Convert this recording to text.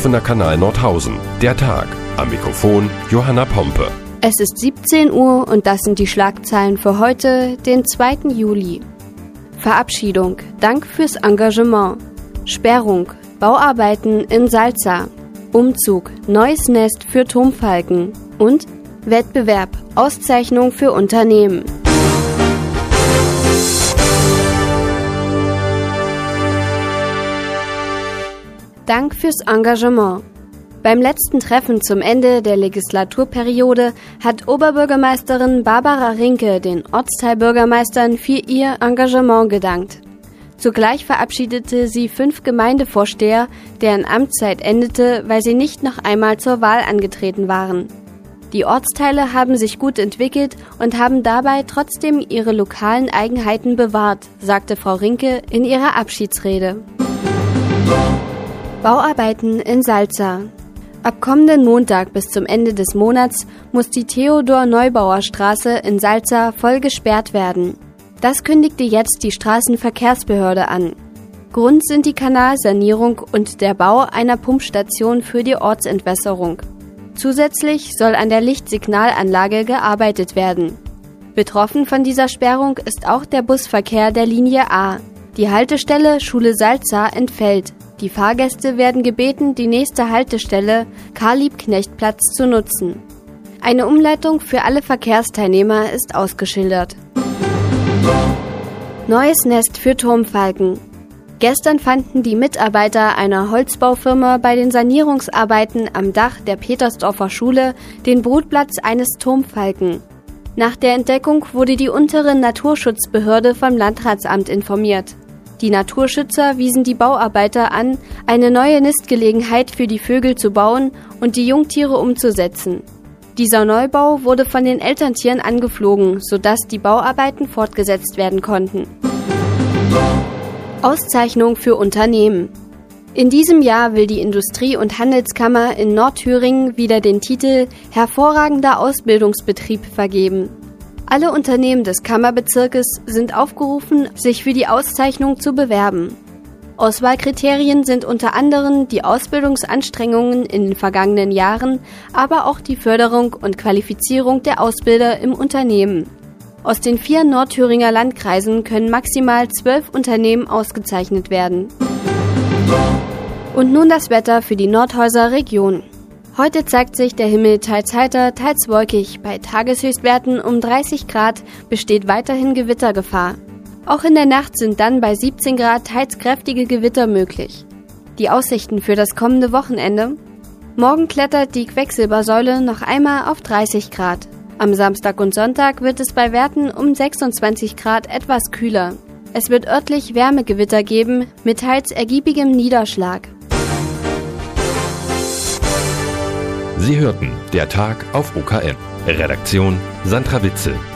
offener Kanal Nordhausen. Der Tag. Am Mikrofon Johanna Pompe. Es ist 17 Uhr und das sind die Schlagzeilen für heute, den 2. Juli. Verabschiedung. Dank fürs Engagement. Sperrung. Bauarbeiten in Salza. Umzug. Neues Nest für Turmfalken. Und Wettbewerb. Auszeichnung für Unternehmen. Dank fürs Engagement. Beim letzten Treffen zum Ende der Legislaturperiode hat Oberbürgermeisterin Barbara Rinke den Ortsteilbürgermeistern für ihr Engagement gedankt. Zugleich verabschiedete sie 5 Gemeindevorsteher, deren Amtszeit endete, weil sie nicht noch einmal zur Wahl angetreten waren. Die Ortsteile haben sich gut entwickelt und haben dabei trotzdem ihre lokalen Eigenheiten bewahrt, sagte Frau Rinke in ihrer Abschiedsrede. Bauarbeiten in Salza. Ab kommenden Montag bis zum Ende des Monats muss die Theodor-Neubauer-Straße in Salza voll gesperrt werden. Das kündigte jetzt die Straßenverkehrsbehörde an. Grund sind die Kanalsanierung und der Bau einer Pumpstation für die Ortsentwässerung. Zusätzlich soll an der Lichtsignalanlage gearbeitet werden. Betroffen von dieser Sperrung ist auch der Busverkehr der Linie A. Die Haltestelle Schule Salza entfällt. Die Fahrgäste werden gebeten, die nächste Haltestelle Karl-Liebknecht-Platz zu nutzen. Eine Umleitung für alle Verkehrsteilnehmer ist ausgeschildert. Neues Nest für Turmfalken. Gestern fanden die Mitarbeiter einer Holzbaufirma bei den Sanierungsarbeiten am Dach der Petersdorfer Schule den Brutplatz eines Turmfalken. Nach der Entdeckung wurde die untere Naturschutzbehörde vom Landratsamt informiert. Die Naturschützer wiesen die Bauarbeiter an, eine neue Nistgelegenheit für die Vögel zu bauen und die Jungtiere umzusetzen. Dieser Neubau wurde von den Elterntieren angeflogen, sodass die Bauarbeiten fortgesetzt werden konnten. Auszeichnung für Unternehmen. In diesem Jahr will die Industrie- und Handelskammer in Nordthüringen wieder den Titel Hervorragender Ausbildungsbetrieb vergeben. Alle Unternehmen des Kammerbezirkes sind aufgerufen, sich für die Auszeichnung zu bewerben. Auswahlkriterien sind unter anderem die Ausbildungsanstrengungen in den vergangenen Jahren, aber auch die Förderung und Qualifizierung der Ausbilder im Unternehmen. Aus den 4 Nordthüringer Landkreisen können maximal 12 Unternehmen ausgezeichnet werden. Und nun das Wetter für die Nordhäuser Region. Heute zeigt sich der Himmel teils heiter, teils wolkig. Bei Tageshöchstwerten um 30 Grad besteht weiterhin Gewittergefahr. Auch in der Nacht sind dann bei 17 Grad teils kräftige Gewitter möglich. Die Aussichten für das kommende Wochenende? Morgen klettert die Quecksilbersäule noch einmal auf 30 Grad. Am Samstag und Sonntag wird es bei Werten um 26 Grad etwas kühler. Es wird örtlich Wärmegewitter geben, mit teils ergiebigem Niederschlag. Sie hörten Der Tag auf OKM. Redaktion Sandra Witzel.